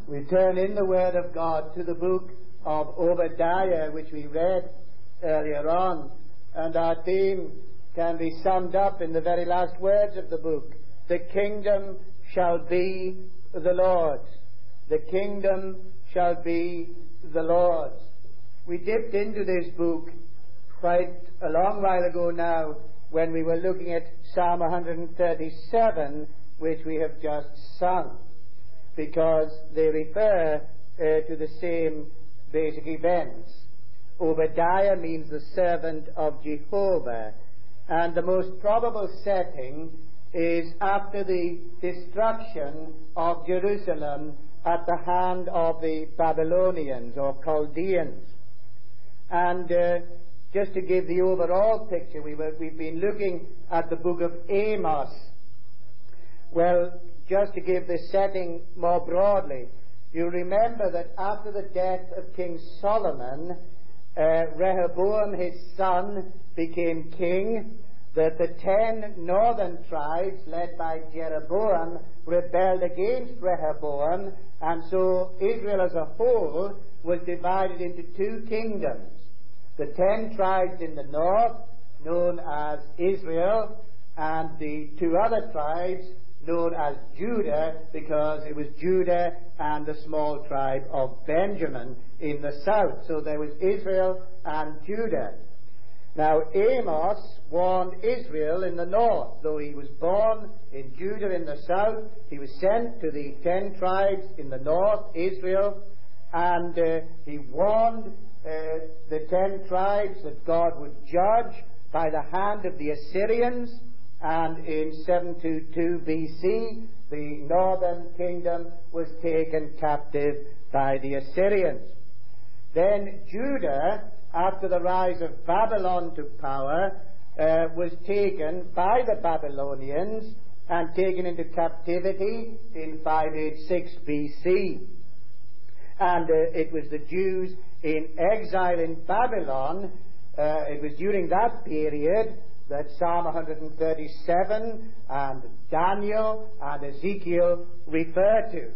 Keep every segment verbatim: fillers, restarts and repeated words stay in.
We turn in the Word of God to the book of Obadiah, which we read earlier on, and our theme can be summed up in the very last words of the book. The kingdom shall be the Lord's. The kingdom shall be the Lord's. We dipped into this book quite a long while ago now when we were looking at Psalm one thirty-seven, which we have just sung, because they refer uh, to the same basic events. Obadiah means the servant of Jehovah, and the most probable setting is after the destruction of Jerusalem at the hand of the Babylonians or Chaldeans. And uh, just to give the overall picture, we were, we've been looking at the book of Amos. Well, just to give the setting more broadly, you remember that after the death of King Solomon, uh, Rehoboam, his son, became king, that the ten northern tribes, led by Jeroboam, rebelled against Rehoboam, and so Israel as a whole was divided into two kingdoms. The ten tribes in the north, known as Israel, and the two other tribes, known as Judah, because it was Judah and the small tribe of Benjamin in the south. So there was Israel and Judah. Now Amos warned Israel in the north. Though he was born in Judah in the south, he was sent to the ten tribes in the north, Israel, and uh, he warned uh, the ten tribes that God would judge by the hand of the Assyrians. And in seven twenty-two B C, the northern kingdom was taken captive by the Assyrians. Then Judah, after the rise of Babylon to power, uh, was taken by the Babylonians and taken into captivity in five eighty-six B C. And uh, it was the Jews in exile in Babylon, uh, it was during that period that Psalm one thirty-seven and Daniel and Ezekiel refer to,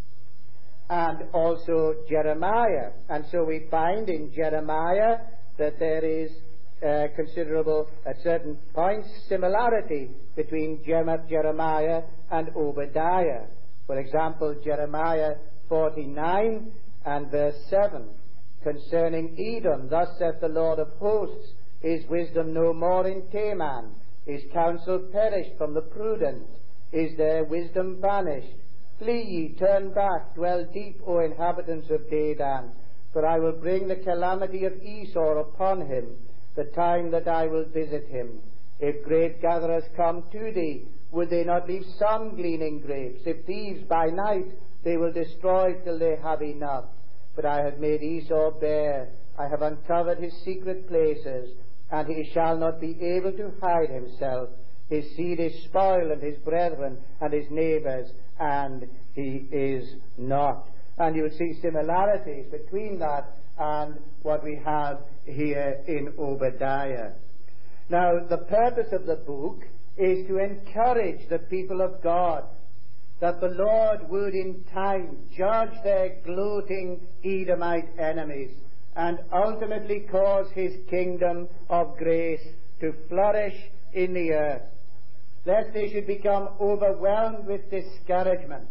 and also Jeremiah. And so we find in Jeremiah that there is uh, considerable, at certain points, similarity between Jeremiah and Obadiah. For example, Jeremiah forty-nine and verse seven, concerning Edom, thus saith the Lord of hosts, is wisdom no more in Teman? Is counsel perished from the prudent? Is their wisdom vanished? Flee ye, turn back, dwell deep, O inhabitants of Dedan, for I will bring the calamity of Esau upon him, the time that I will visit him. If great gatherers come to thee, would they not leave some gleaning grapes? If thieves by night, they will destroy till they have enough. But I have made Esau bare, I have uncovered his secret places, and he shall not be able to hide himself. His seed is spoiled, and his brethren, and his neighbors, and he is not. And you will see similarities between that and what we have here in Obadiah. Now, the purpose of the book is to encourage the people of God that the Lord would in time judge their gloating Edomite enemies and ultimately cause his kingdom of grace to flourish in the earth, lest they should become overwhelmed with discouragement.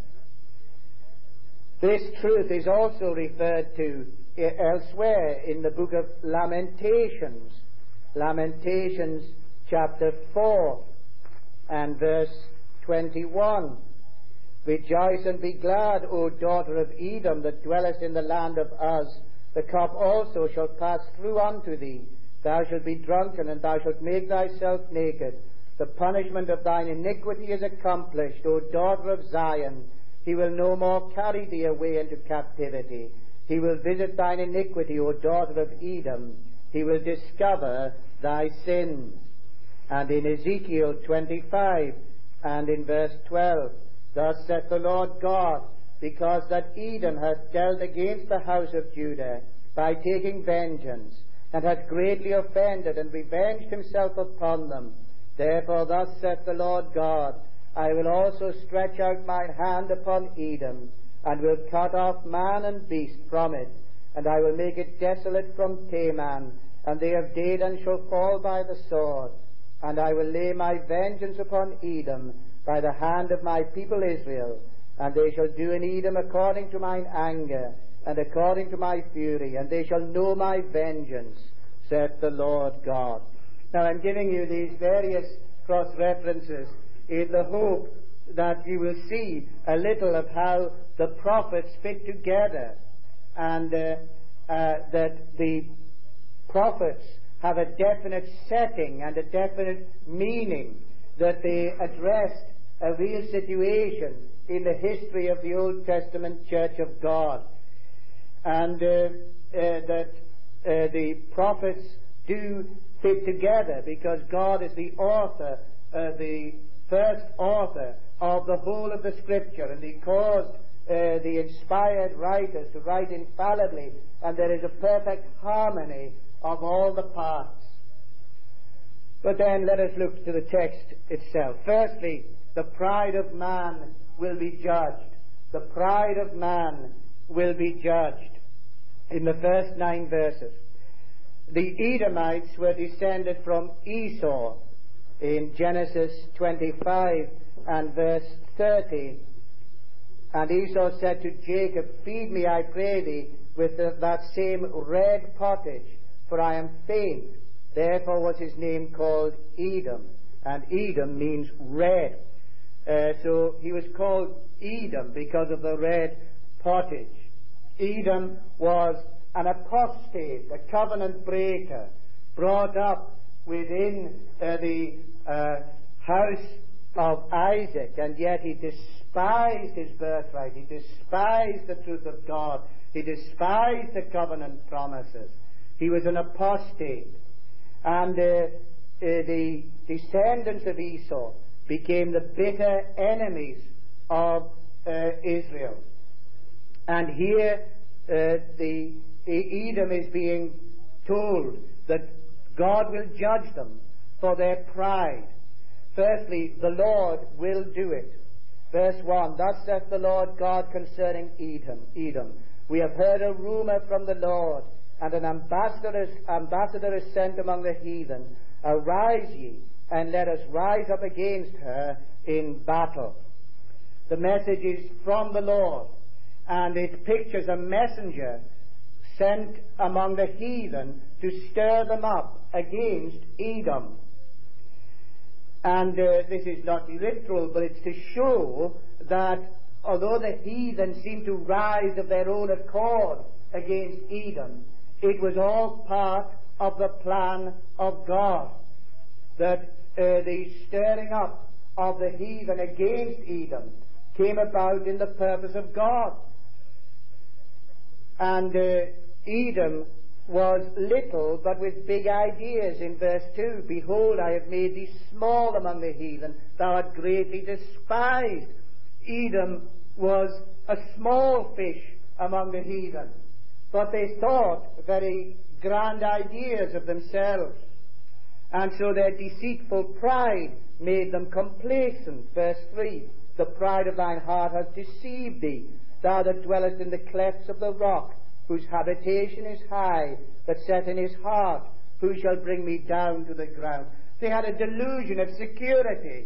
This truth is also referred to elsewhere in the book of Lamentations. Lamentations chapter four and verse twenty-one. Rejoice and be glad, O daughter of Edom, that dwellest in the land of Uz. The cup also shall pass through unto thee. Thou shalt be drunken, and thou shalt make thyself naked. The punishment of thine iniquity is accomplished, O daughter of Zion. He will no more carry thee away into captivity. He will visit thine iniquity, O daughter of Edom. He will discover thy sins. And in Ezekiel twenty-five and in verse twelve, thus saith the Lord God, because that Edom hath dealt against the house of Judah by taking vengeance, and hath greatly offended and revenged himself upon them. Therefore thus saith the Lord God, I will also stretch out mine hand upon Edom, and will cut off man and beast from it, and I will make it desolate from Teman, and they of Dedan shall fall by the sword, and I will lay my vengeance upon Edom by the hand of my people Israel, and they shall do in Edom according to mine anger, and according to my fury, and they shall know my vengeance, saith the Lord God. Now I'm giving you these various cross-references in the hope that you will see a little of how the prophets fit together, and uh, uh, that the prophets have a definite setting and a definite meaning, that they addressed a real situation in the history of the Old Testament Church of God, and uh, uh, that uh, the prophets do fit together because God is the author, uh, the first author of the whole of the Scripture, and He caused uh, the inspired writers to write infallibly, and there is a perfect harmony of all the parts. But then let us look to the text itself. Firstly, the pride of man will be judged. The pride of man will be judged. In the first nine verses, the Edomites were descended from Esau in Genesis twenty-five and verse thirty. And Esau said to Jacob, feed me, I pray thee, with the, that same red pottage, for I am faint. Therefore was his name called Edom, and Edom means red. Uh, so he was called Edom because of the red pottage. Edom was an apostate, a covenant breaker, brought up within uh, the uh, house of Isaac, and yet he despised his birthright. He despised the truth of God. He despised the covenant promises. He was an apostate. And uh, uh, the descendants of Esau became the bitter enemies of uh, Israel. And here uh, the Edom is being told that God will judge them for their pride. Firstly, the Lord will do it. Verse one, thus saith the Lord God concerning Edom, Edom, we have heard a rumor from the Lord, and an ambassador is, ambassador is sent among the heathen. Arise ye, and let us rise up against her in battle. The message is from the Lord, and it pictures a messenger sent among the heathen to stir them up against Edom. And uh, this is not literal, but it's to show that although the heathen seem to rise of their own accord against Edom, it was all part of the plan of God, that uh, the stirring up of the heathen against Edom came about in the purpose of God. And uh, Edom was little, but with big ideas. In verse two, behold, I have made thee small among the heathen, thou art greatly despised. Edom was a small fish among the heathen, but they thought very grand ideas of themselves, and so their deceitful pride made them complacent. Verse three, the pride of thine heart hath deceived thee, thou that dwellest in the clefts of the rock, whose habitation is high, that saith in his heart, who shall bring me down to the ground? They had a delusion of security.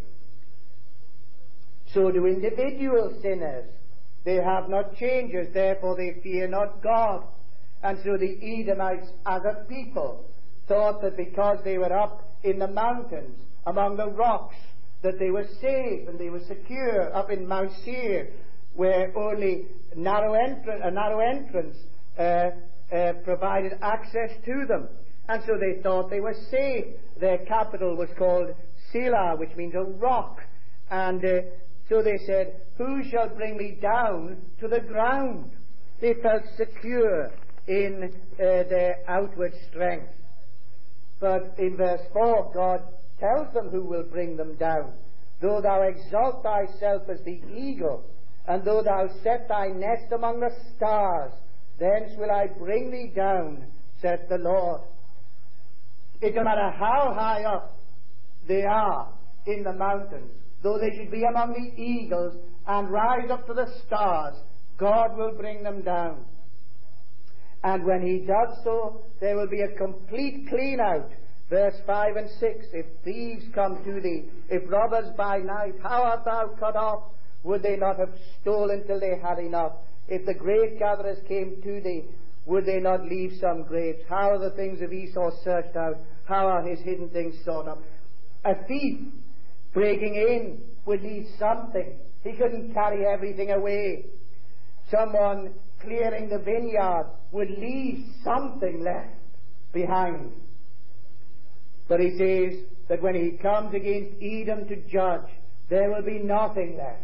So do individual sinners. They have not changes, therefore they fear not God. And so the Edomites as a people thought that because they were up in the mountains, among the rocks, that they were safe and they were secure up in Mount Seir, where only narrow entran- a narrow entrance uh, uh, provided access to them. And so they thought they were safe. Their capital was called Selah, which means a rock. And uh, so they said, who shall bring me down to the ground? They felt secure in uh, their outward strength. But in verse four, God tells them who will bring them down. Though thou exalt thyself as the eagle, and though thou set thy nest among the stars, thence will I bring thee down, saith the Lord. It doesn't matter how high up they are in the mountains, though they should be among the eagles and rise up to the stars, God will bring them down. And when he does so, there will be a complete clean out. Verse five and six, if thieves come to thee, if robbers by night, how art thou cut off? Would they not have stolen till they had enough? If the grape gatherers came to thee, would they not leave some grapes? How are the things of Esau searched out? How are his hidden things sought up? A thief breaking in would leave something. He couldn't carry everything away. Someone clearing the vineyard would leave something left behind. But he says that when he comes against Edom to judge, there will be nothing left.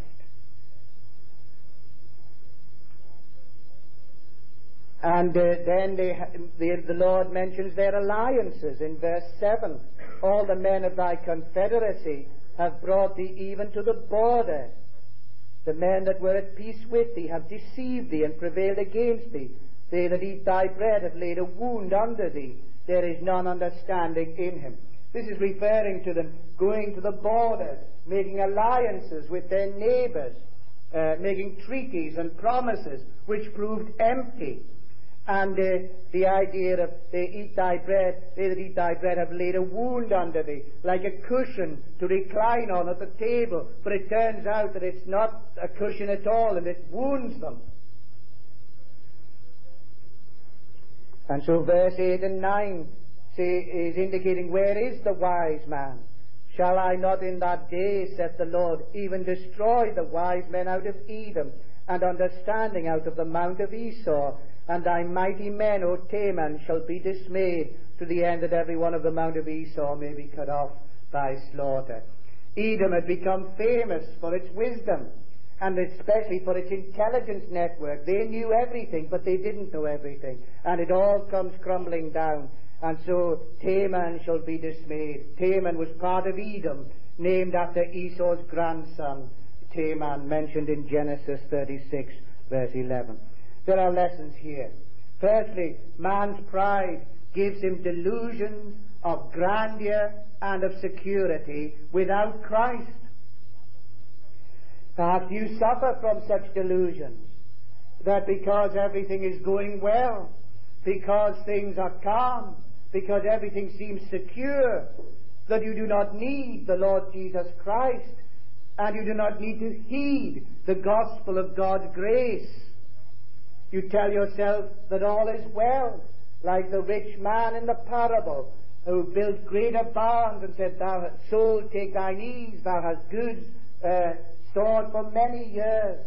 And uh, then they, the, the Lord mentions their alliances in verse seven. All the men of thy confederacy have brought thee even to the border. The men that were at peace with thee have deceived thee and prevailed against thee. They that eat thy bread have laid a wound under thee. There is none understanding in him. This is referring to them going to the borders, making alliances with their neighbors, uh, making treaties and promises which proved empty. And uh, the idea of they eat thy bread, they that eat thy bread have laid a wound under thee, like a cushion to recline on at the table. But it turns out that it's not a cushion at all, and it wounds them. And so verse eight and nine say, is indicating, where is the wise man? Shall I not in that day, saith the Lord, even destroy the wise men out of Edom, and understanding out of the mount of Esau? And thy mighty men, O Teman, shall be dismayed, to the end that every one of the mount of Esau may be cut off by slaughter. Edom had become famous for its wisdom, and especially for its intelligence network. They knew everything, but they didn't know everything. And it all comes crumbling down. And so Teman shall be dismayed. Teman was part of Edom, named after Esau's grandson, Teman, mentioned in Genesis thirty-six, verse eleven. There are lessons here. Firstly, man's pride gives him delusions of grandeur and of security without Christ. Perhaps you suffer from such delusions, that because everything is going well, because things are calm, because everything seems secure, that you do not need the Lord Jesus Christ, and you do not need to heed the gospel of God's grace. You tell yourself that all is well, like the rich man in the parable, who built greater barns and said, Thou hast soul, take thine ease, thou hast goods uh, stored for many years.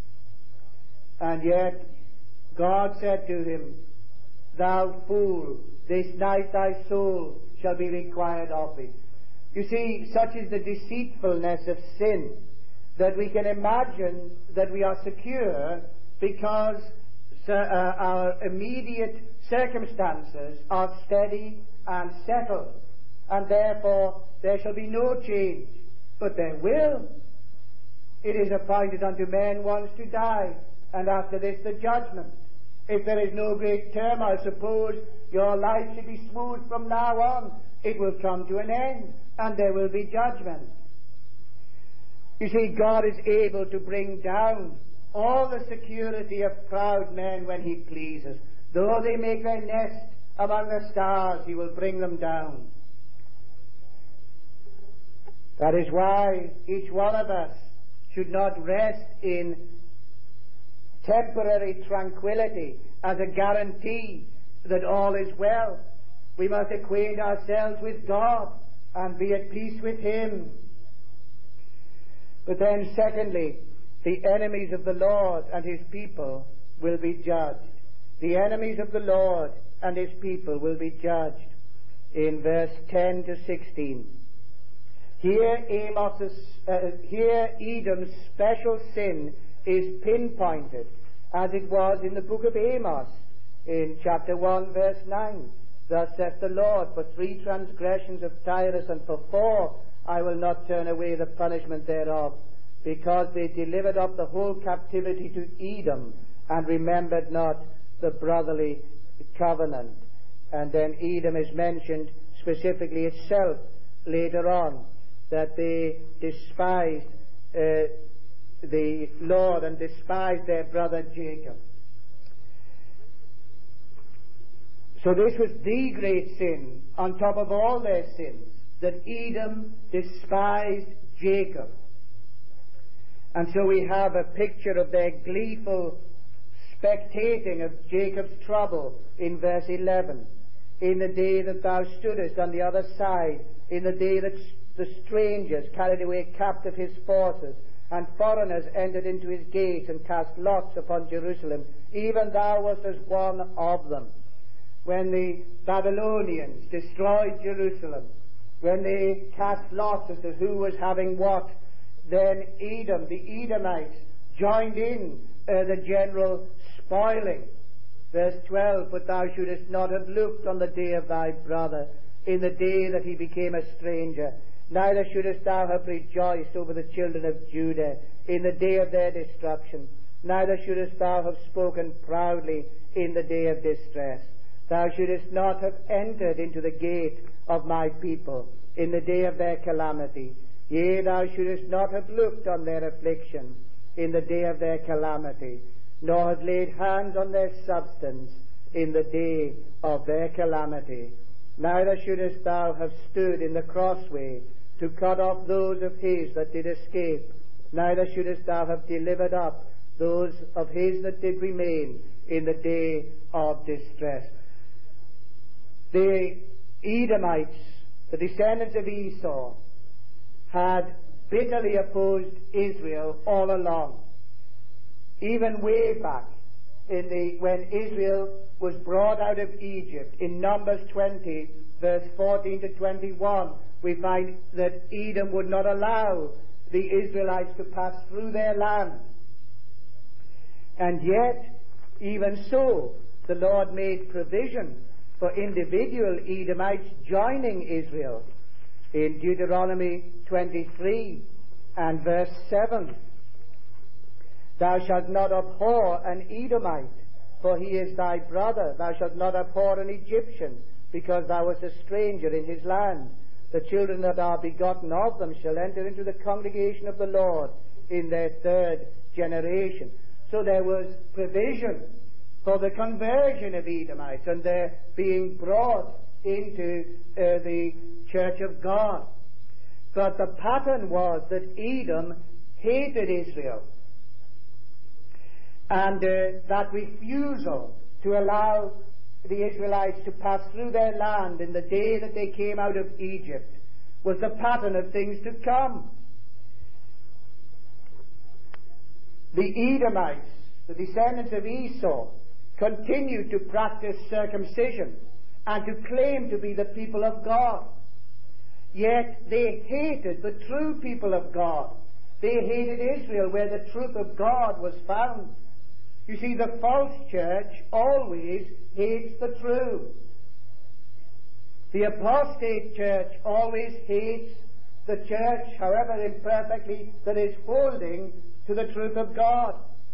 And yet God said to him, Thou fool, this night thy soul shall be required of thee. You see, such is the deceitfulness of sin, that we can imagine that we are secure because uh, our immediate circumstances are steady and settled, and therefore there shall be no change. But there will. It is appointed unto men once to die, and after this the judgment. If there is no great turmoil, suppose your life should be smooth from now on, it will come to an end, and there will be judgment. You see, God is able to bring down all the security of proud men when He pleases. Though they make their nest among the stars, He will bring them down. That is why each one of us should not rest in temporary tranquility as a guarantee that all is well. We must acquaint ourselves with God and be at peace with Him. But then secondly, the enemies of the Lord and His people will be judged. The enemies of the Lord and His people will be judged. In verse ten to sixteen. Here, Amos's, uh, here Edom's special sin is pinpointed, as it was in the book of Amos, in chapter one, verse nine. Thus saith the Lord, for three transgressions of Tyrus, and for four I will not turn away the punishment thereof, because they delivered up the whole captivity to Edom, and remembered not the brotherly covenant. And then Edom is mentioned specifically itself later on, that they despised uh, the Lord and despised their brother Jacob. So this was the great sin on top of all their sins, that Edom despised Jacob. And so we have a picture of their gleeful spectating of Jacob's trouble in verse eleven. In the day that thou stoodest on the other side, in the day that the strangers carried away captive his forces, and foreigners entered into his gates and cast lots upon Jerusalem, even thou wast as one of them. When the Babylonians destroyed Jerusalem, when they cast lots as to who was having what, then Edom, the Edomites, joined in uh, the general spoiling. Verse twelve, but thou shouldest not have looked on the day of thy brother, in the day that he became a stranger, neither shouldest thou have rejoiced over the children of Judah in the day of their destruction, neither shouldest thou have spoken proudly in the day of distress. Thou shouldest not have entered into the gate of my people in the day of their calamity. Yea, thou shouldest not have looked on their affliction in the day of their calamity, nor have laid hands on their substance in the day of their calamity. Neither shouldest thou have stood in the crossway to cut off those of his that did escape, neither shouldest thou have delivered up those of his that did remain in the day of distress. The Edomites, the descendants of Esau, had bitterly opposed Israel all along. Even way back in the when Israel was brought out of Egypt, in Numbers twenty, verse fourteen to twenty-one, we find that Edom would not allow the Israelites to pass through their land. And yet, even so, the Lord made provision for individual Edomites joining Israel. In Deuteronomy twenty-three and verse seven, thou shalt not abhor an Edomite, for he is thy brother. Thou shalt not abhor an Egyptian, because thou wast a stranger in his land. The children that are begotten of them shall enter into the congregation of the Lord in their third generation. So there was provision for the conversion of Edomites and their being brought into uh, the church of God. But the pattern was that Edom hated Israel. And uh, that refusal to allow the Israelites to pass through their land in the day that they came out of Egypt was the pattern of things to come. The Edomites, the descendants of Esau, continued to practice circumcision and to claim to be the people of God. Yet they hated the true people of God. They hated Israel, where the truth of God was found. You see, the false church always hates the true. The apostate church always hates the church, however imperfectly, that is holding to the truth of God.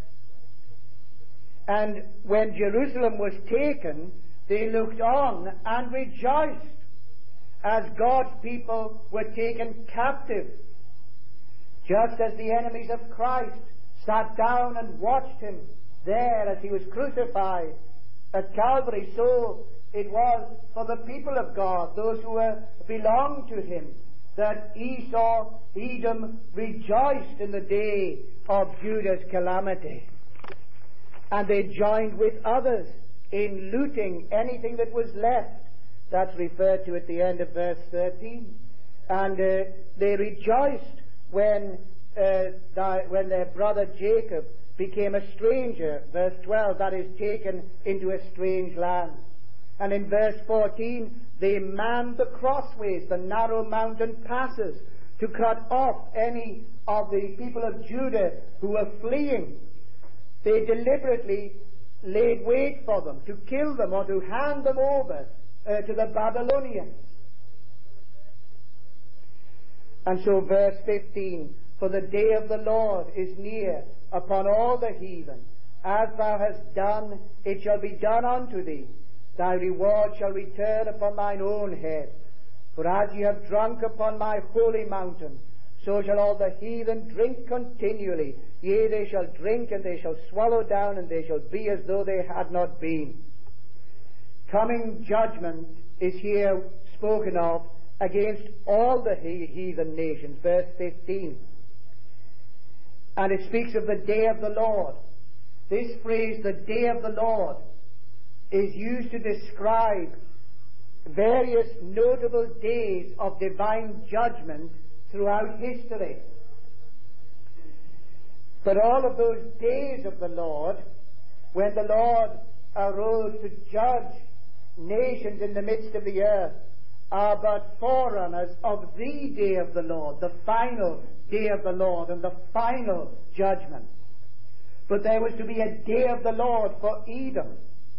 And when Jerusalem was taken, they looked on and rejoiced as God's people were taken captive. Just as the enemies of Christ sat down and watched him there as he was crucified at Calvary, so it was for the people of God, those who were, belonged to him, that Esau, Edom, rejoiced in the day of Judah's calamity. And they joined with others in looting anything that was left. That's referred to at the end of verse thirteen. And uh, they rejoiced when, uh, th- when their brother Jacob became a stranger, verse twelve, that is, taken into a strange land. And in verse fourteen, they manned the crossways, the narrow mountain passes, to cut off any of the people of Judah who were fleeing. They deliberately laid wait for them, to kill them or to hand them over uh, to the Babylonians. And so verse fifteen, for the day of the Lord is near upon all the heathen. As thou hast done, it shall be done unto thee. Thy reward shall return upon thine own head. For as ye have drunk upon my holy mountain, so shall all the heathen drink continually. Yea, they shall drink, and they shall swallow down, and they shall be as though they had not been. Coming judgment is here spoken of against all the heathen nations, verse fifteen. And it speaks of the day of the Lord. This phrase, the day of the Lord, is used to describe various notable days of divine judgment throughout history. But all of those days of the Lord, when the Lord arose to judge nations in the midst of the earth, are but forerunners of the day of the Lord, the final day of the Lord and the final judgment. But there was to be a day of the Lord for Edom.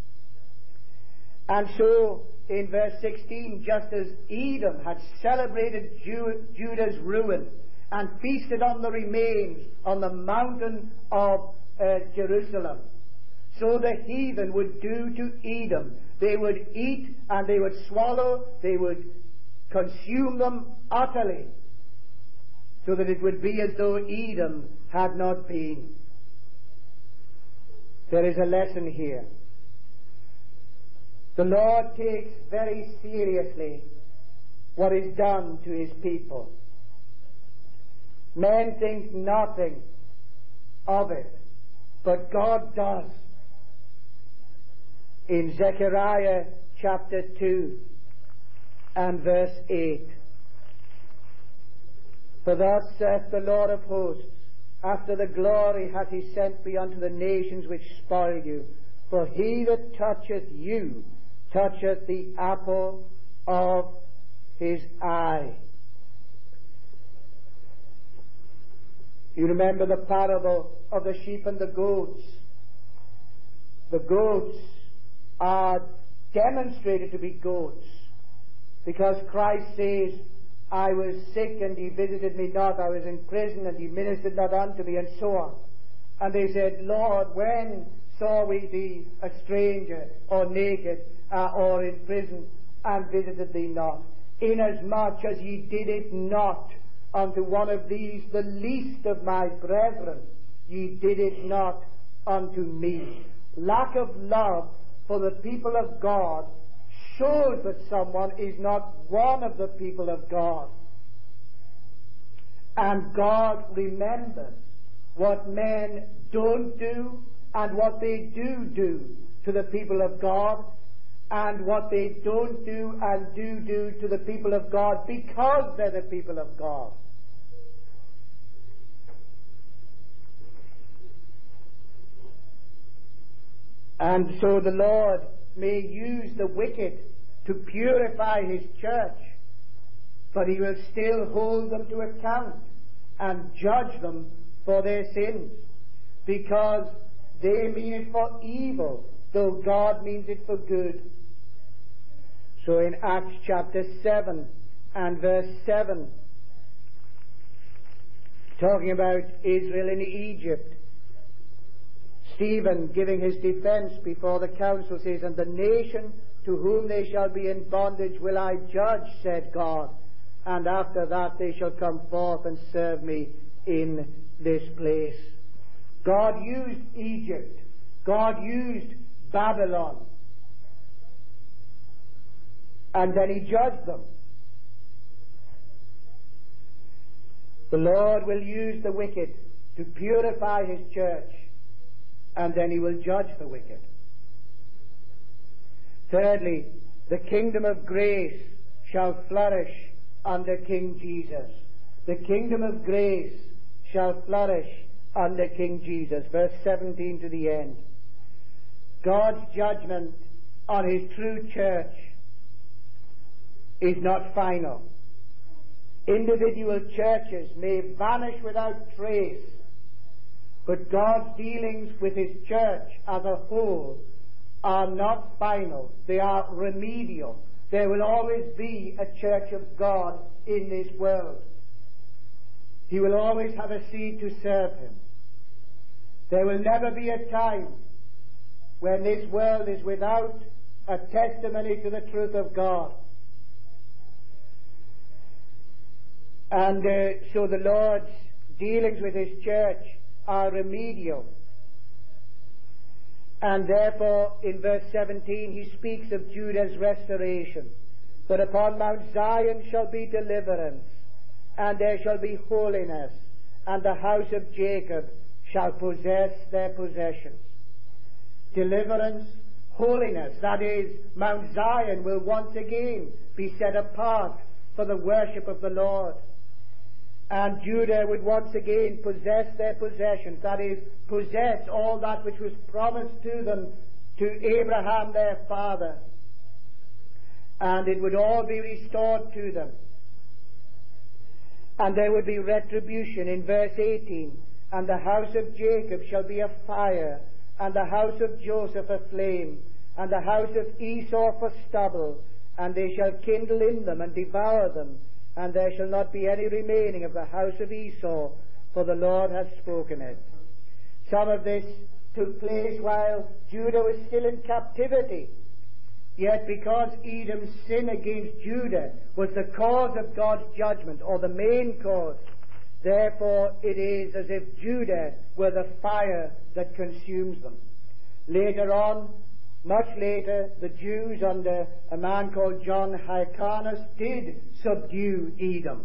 And so, in verse sixteen, just as Edom had celebrated Ju- Judah's ruin and feasted on the remains on the mountain of uh, Jerusalem, so the heathen would do to Edom. They would eat and they would swallow, they would consume them utterly, so that it would be as though Edom had not been. There is a lesson here. The Lord takes very seriously what is done to His people. Men think nothing of it, but God does. In Zechariah chapter two and verse eight, for thus saith the Lord of hosts, after the glory hath He sent me unto the nations which spoil you. For he that toucheth you toucheth the apple of His eye. You remember the parable of the sheep and the goats. The goats are demonstrated to be goats because Christ says, I was sick and ye visited me not, I was in prison and ye ministered not unto me, and so on. And they said, Lord, when saw we thee a stranger or naked uh, or in prison and visited thee not? Inasmuch as ye did it not unto one of these, the least of my brethren, ye did it not unto me. Lack of love for the people of God shows that someone is not one of the people of God. And God remembers what men don't do and what they do do to the people of God, and what they don't do and do do to the people of God because they're the people of God. And so the Lord may use the wicked to purify His church, but He will still hold them to account and judge them for their sins, because they mean it for evil, though God means it for good. So in Acts chapter seven and verse seven, talking about Israel in Egypt, Stephen, giving his defense before the council, says, and the nation to whom they shall be in bondage will I judge, said God, and after that they shall come forth and serve me in this place. God used Egypt. God used Babylon. And then He judged them. The Lord will use the wicked to purify His church, and then He will judge the wicked. Thirdly, the kingdom of grace shall flourish under King Jesus. The kingdom of grace shall flourish under King Jesus. Verse seventeen to the end. God's judgment on His true church is not final. Individual churches may vanish without trace, but God's dealings with His church as a whole are not final. They are remedial. There will always be a church of God in this world. He will always have a seed to serve Him. There will never be a time when this world is without a testimony to the truth of God. And uh, so the Lord's dealings with his church are remedial. And therefore, in verse seventeen, he speaks of Judah's restoration. But upon Mount Zion shall be deliverance, and there shall be holiness, and the house of Jacob shall possess their possessions. Deliverance, holiness, that is, Mount Zion will once again be set apart for the worship of the Lord. And Judah would once again possess their possessions, that is, possess all that which was promised to them, to Abraham their father. And it would all be restored to them. And there would be retribution in verse eighteen. And the house of Jacob shall be a fire, and the house of Joseph a flame, and the house of Esau for stubble, and they shall kindle in them and devour them, and there shall not be any remaining of the house of Esau, for the Lord hath spoken it. Some of this took place while Judah was still in captivity. Yet because Edom's sin against Judah was the cause of God's judgment, or the main cause, therefore it is as if Judah were the fire that consumes them. Later on, much later, the Jews under a man called John Hyrcanus did subdue Edom.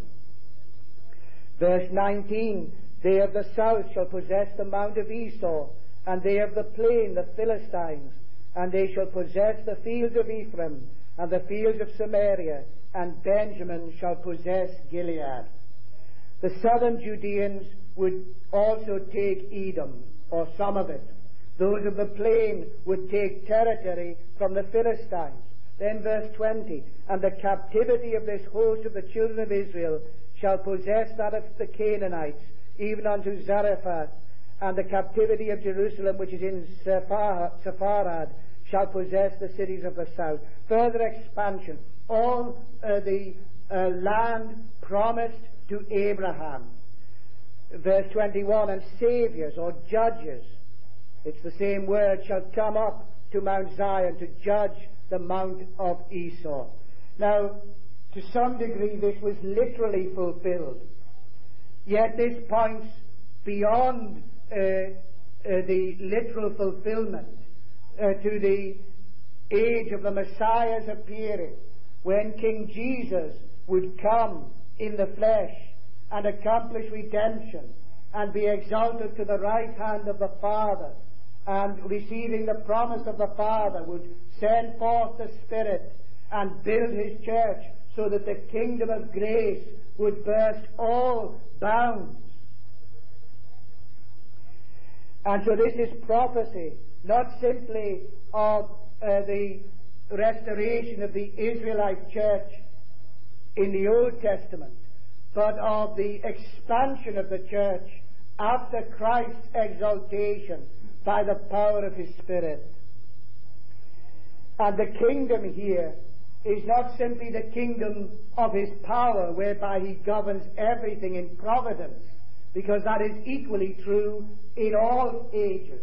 Verse nineteen, they of the south shall possess the mount of Esau, and they of the plain the Philistines, and they shall possess the fields of Ephraim, and the fields of Samaria, and Benjamin shall possess Gilead. The southern Judeans would also take Edom, or some of it. Those of the plain would take territory from the Philistines. Then verse twenty, and the captivity of this host of the children of Israel shall possess that of the Canaanites, even unto Zarephath, and the captivity of Jerusalem, which is in Sepharad, shall possess the cities of the south. Further expansion. All uh, the uh, land promised to Abraham. Verse twenty-one, and saviors or judges, it's the same word, shall come up to Mount Zion to judge the mount of Esau. Now, to some degree this was literally fulfilled. Yet this points beyond uh, uh, the literal fulfillment uh, to the age of the Messiah's appearing, when King Jesus would come in the flesh and accomplish redemption and be exalted to the right hand of the Father, and receiving the promise of the Father would send forth the Spirit and build his church so that the kingdom of grace would burst all bounds. And so this is prophecy, not simply of uh, the restoration of the Israelite church in the Old Testament, but of the expansion of the church after Christ's exaltation by the power of his Spirit. And the kingdom here is not simply the kingdom of his power, whereby he governs everything in providence, because that is equally true in all ages.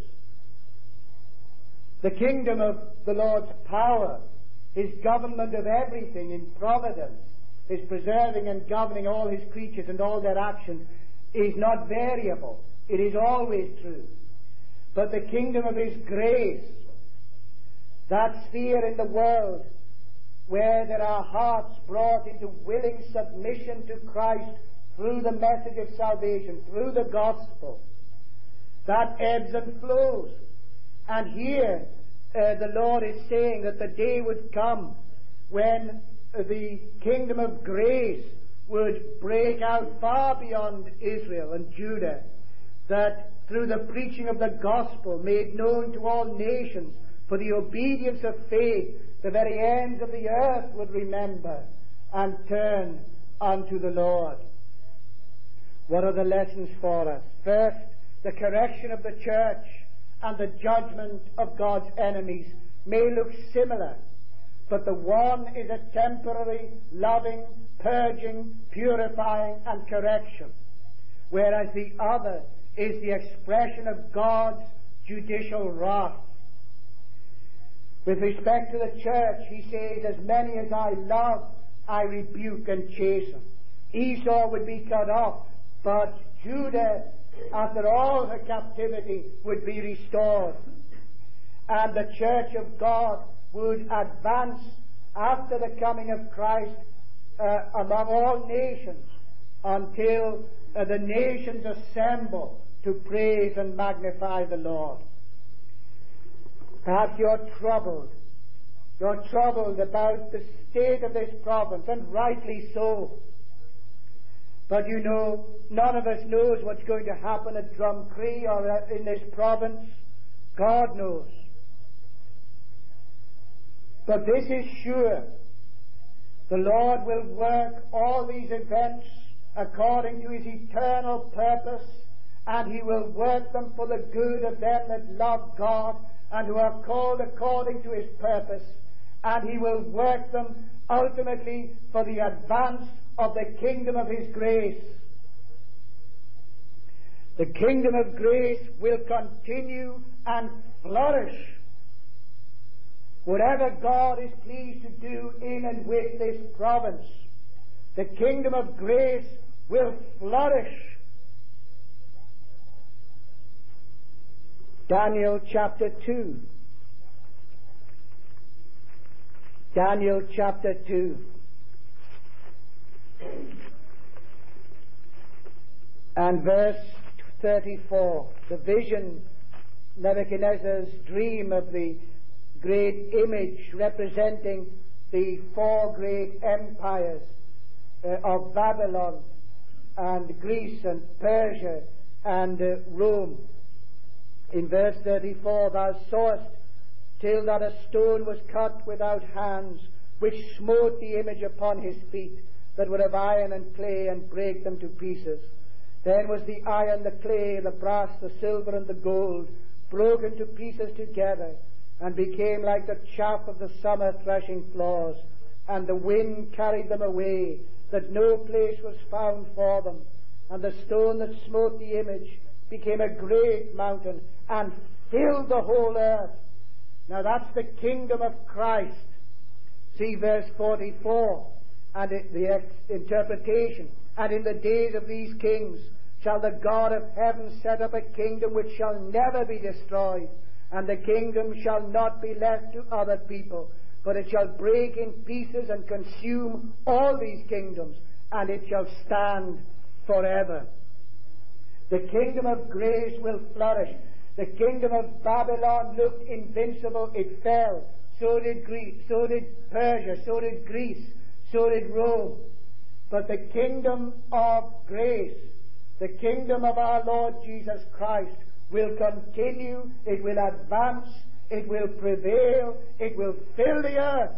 The kingdom of the Lord's power, his government of everything in providence, his preserving and governing all his creatures and all their actions, is not variable. It is always true. But the kingdom of his grace, that sphere in the world where there are hearts brought into willing submission to Christ through the message of salvation, through the gospel, that ebbs and flows. And here uh, the Lord is saying that the day would come when uh, the kingdom of grace would break out far beyond Israel and Judah, that through the preaching of the gospel made known to all nations, for the obedience of faith, the very ends of the earth would remember and turn unto the Lord. What are the lessons for us? First, the correction of the church and the judgment of God's enemies may look similar, but the one is a temporary, loving, purging, purifying, and correction, whereas the other is the expression of God's judicial wrath. With respect to the church, he says, as many as I love, I rebuke and chasten. Esau would be cut off, but Judah, after all her captivity, would be restored. And the church of God would advance after the coming of Christ uh, among all nations until uh, the nations assemble to praise and magnify the Lord. Perhaps you're troubled. You're troubled about the state of this province, and rightly so. But you know, none of us knows what's going to happen at Drumcree or in this province. God knows. But this is sure. The Lord will work all these events according to His eternal purpose, and He will work them for the good of them that love God and who are called according to His purpose. And He will work them ultimately for the advance of the kingdom of His grace. The kingdom of grace will continue and flourish. Whatever God is pleased to do in and with this province, the kingdom of grace will flourish. Daniel chapter two. Daniel chapter two. And verse thirty-four. The vision, Nebuchadnezzar's dream of the great image representing the four great empires uh, of Babylon and Greece and Persia and uh, Rome. In verse thirty-four, thou sawest till that a stone was cut without hands, which smote the image upon his feet, that were of iron and clay, and brake them to pieces. Then was the iron, the clay, the brass, the silver, and the gold broken to pieces together, and became like the chaff of the summer threshing floors, and the wind carried them away, that no place was found for them. And the stone that smote the image became a great mountain, and filled the whole earth. Now that's the kingdom of Christ. See verse forty-four, and it, the ex- interpretation. And in the days of these kings shall the God of heaven set up a kingdom which shall never be destroyed, and the kingdom shall not be left to other people, but it shall break in pieces and consume all these kingdoms, and it shall stand forever. The kingdom of grace will flourish. The kingdom of Babylon looked invincible. It fell. So did Greece, so did Persia, so did Greece, so did Rome. But the kingdom of grace, the kingdom of our Lord Jesus Christ, will continue, it will advance, it will prevail, it will fill the earth,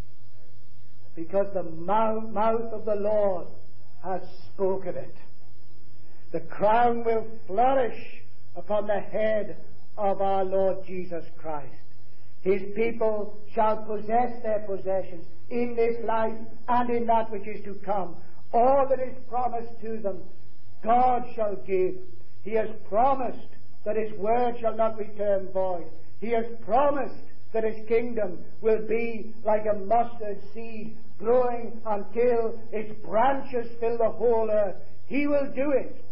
because the mouth, mouth of the Lord has spoken it. The crown will flourish upon the head of our Lord Jesus Christ. His people shall possess their possessions in this life and in that which is to come. All that is promised to them, God shall give. He has promised that His word shall not return void. He has promised that His kingdom will be like a mustard seed, growing until its branches fill the whole earth. He will do it.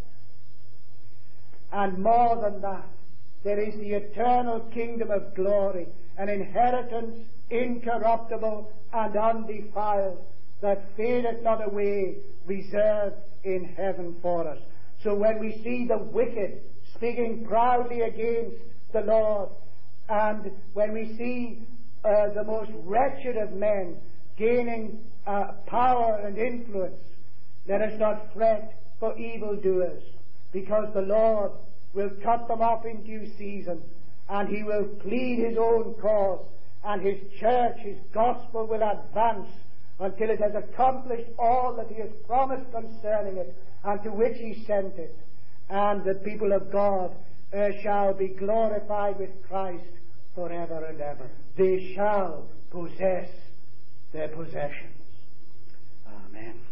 And more than that, there is the eternal kingdom of glory, an inheritance incorruptible and undefiled, that fadeth not away, reserved in heaven for us. So when we see the wicked speaking proudly against the Lord, and when we see uh, the most wretched of men gaining uh, power and influence, let us not fret for evildoers, because the Lord will cut them off in due season, and He will plead His own cause, and His church, His gospel will advance until it has accomplished all that He has promised concerning it, and to which He sent it. And the people of God uh, shall be glorified with Christ forever and ever. They shall possess their possessions. Amen.